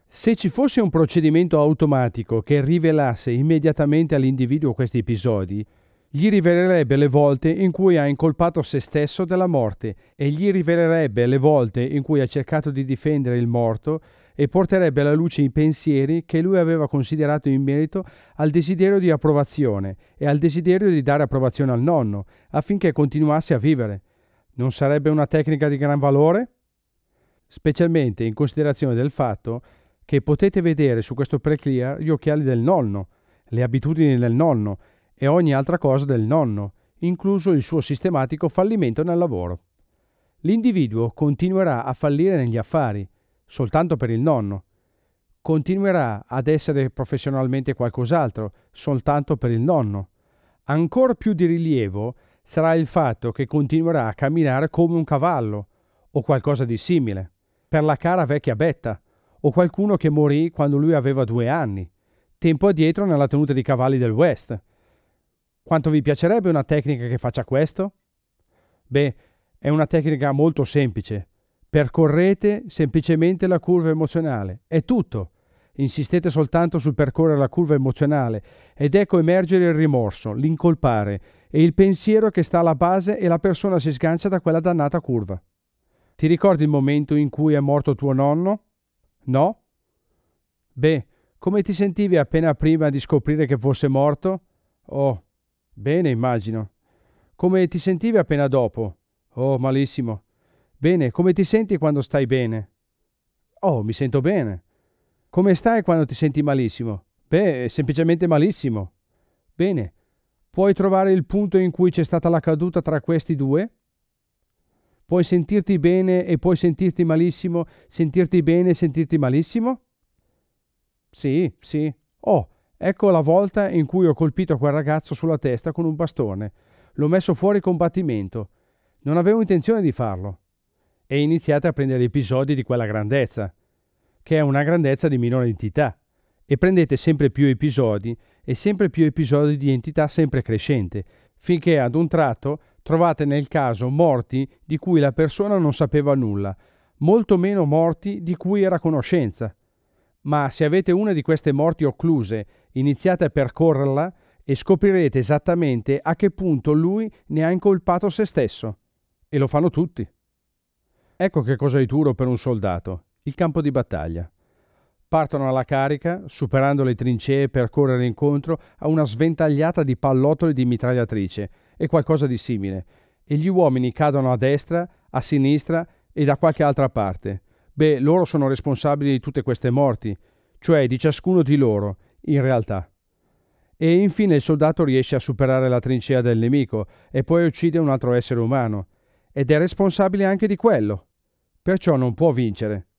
Se ci fosse un procedimento automatico che rivelasse immediatamente all'individuo questi episodi, gli rivelerebbe le volte in cui ha incolpato se stesso della morte e gli rivelerebbe le volte in cui ha cercato di difendere il morto e porterebbe alla luce i pensieri che lui aveva considerato in merito al desiderio di approvazione e al desiderio di dare approvazione al nonno affinché continuasse a vivere. Non sarebbe una tecnica di gran valore? Specialmente in considerazione del fatto che potete vedere su questo preclear gli occhiali del nonno, le abitudini del nonno e ogni altra cosa del nonno, incluso il suo sistematico fallimento nel lavoro. L'individuo continuerà a fallire negli affari, soltanto per il nonno. Continuerà ad essere professionalmente qualcos'altro, soltanto per il nonno. Ancora più di rilievo sarà il fatto che continuerà a camminare come un cavallo, o qualcosa di simile, per la cara vecchia Betta, o qualcuno che morì quando lui aveva 2 anni, tempo addietro nella tenuta di cavalli del West. Quanto vi piacerebbe una tecnica che faccia questo? Beh, è una tecnica molto semplice. Percorrete semplicemente la curva emozionale. È tutto. Insistete soltanto sul percorrere la curva emozionale ed ecco emergere il rimorso, l'incolpare e il pensiero che sta alla base e la persona si sgancia da quella dannata curva. Ti ricordi il momento in cui è morto tuo nonno? No? Beh, come ti sentivi appena prima di scoprire che fosse morto? Oh, bene, immagino. Come ti sentivi appena dopo? Oh, malissimo. Bene, come ti senti quando stai bene? Oh, mi sento bene. Come stai quando ti senti malissimo? Beh, semplicemente malissimo. Bene, puoi trovare il punto in cui c'è stata la caduta tra questi due? Puoi sentirti bene e puoi sentirti malissimo, sentirti bene e sentirti malissimo? Sì, sì. Oh, ecco la volta in cui ho colpito quel ragazzo sulla testa con un bastone. L'ho messo fuori combattimento. Non avevo intenzione di farlo. E iniziate a prendere episodi di quella grandezza, che è una grandezza di minore entità, e prendete sempre più episodi e sempre più episodi di entità sempre crescente, finché ad un tratto trovate nel caso morti di cui la persona non sapeva nulla, molto meno morti di cui era a conoscenza. Ma se avete una di queste morti occluse, iniziate a percorrerla e scoprirete esattamente a che punto lui ne ha incolpato se stesso. E lo fanno tutti. Ecco che cosa è duro per un soldato, il campo di battaglia. Partono alla carica, superando le trincee per correre incontro a una sventagliata di pallottoli di mitragliatrice e qualcosa di simile, e gli uomini cadono a destra, a sinistra e da qualche altra parte. Beh, loro sono responsabili di tutte queste morti, cioè di ciascuno di loro, in realtà. E infine il soldato riesce a superare la trincea del nemico e poi uccide un altro essere umano, ed è responsabile anche di quello. Perciò non può vincere.